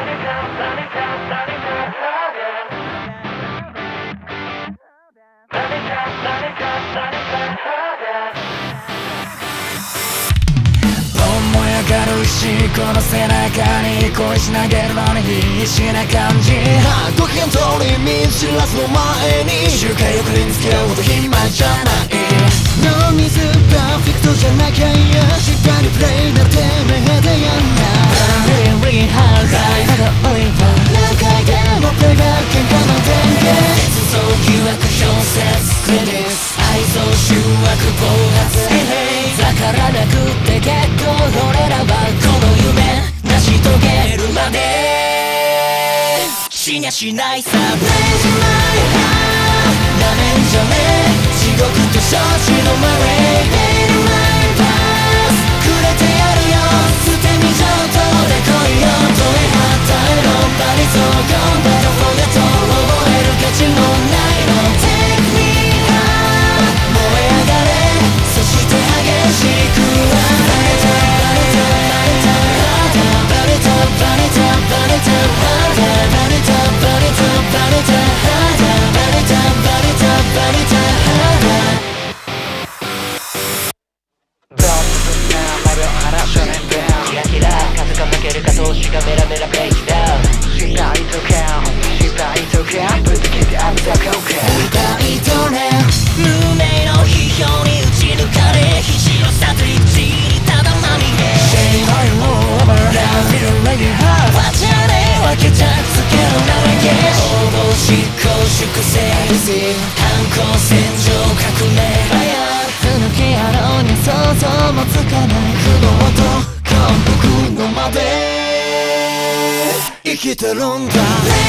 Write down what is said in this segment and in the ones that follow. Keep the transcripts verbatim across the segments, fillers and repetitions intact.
この背中に恋し投げるのに必死な感じ、ご機嫌通り見知らずの前に周回遅れに付き合うほど暇じゃない。ノーミスパーフェクトじゃなきゃいや、しっかりプレイならてめえでやんな。Really hard life が多いわ、何回でもプレイバック喧嘩の電源、鉄道疑惑小説クレディス愛憎醜悪暴発、だからなくって結構俺らはこの夢成し遂げるまで死にゃしないさ。 Raise my heart なめんじゃねえ、地獄と承知のまれ Pain my past くれてやるよ、捨て身上等で来いよ、問いはたえろバリゾーゴンバトフォーゲット覚える価値もないの Take me high 燃え上がれ、そして激しくはバレたバレたバレたバレたバレたバレたバレたバレたバレたバレたバレたバレたドンプな毎秒離されんだよ、キラキラ風が負けるか投資がメラメラベイキダウン、失敗とか失敗とかぶつけて浴びた効果、痛いとね無名の批評に打ち抜かれ、肘のサトリッチにただまみれ Shame on you over now feeling like you have わちゃね分けたつけの名前応募執行粛清反抗戦場革命ふぬけ野郎に想像もつかない苦悩と感服のまで生きてるんだ Raise my heart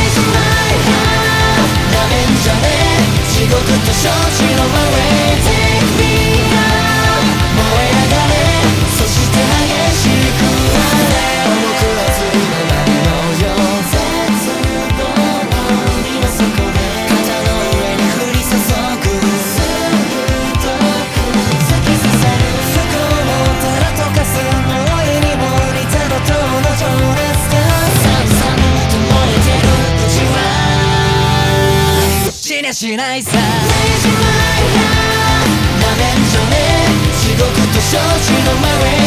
なめんじゃねえ、地獄と承知のまれ Take me high 燃え上がれ、そして激しくあれ重く熱いの何のよ絶望の海の底で肩の上に降り注ぐすぐと突き刺さる不幸のたら溶かす燃えにも似た怒涛の情熱がさんさんと燃えてるうちは死にゃしないさ。 Raise my heart なめんじゃねえ、地獄と承知のまれ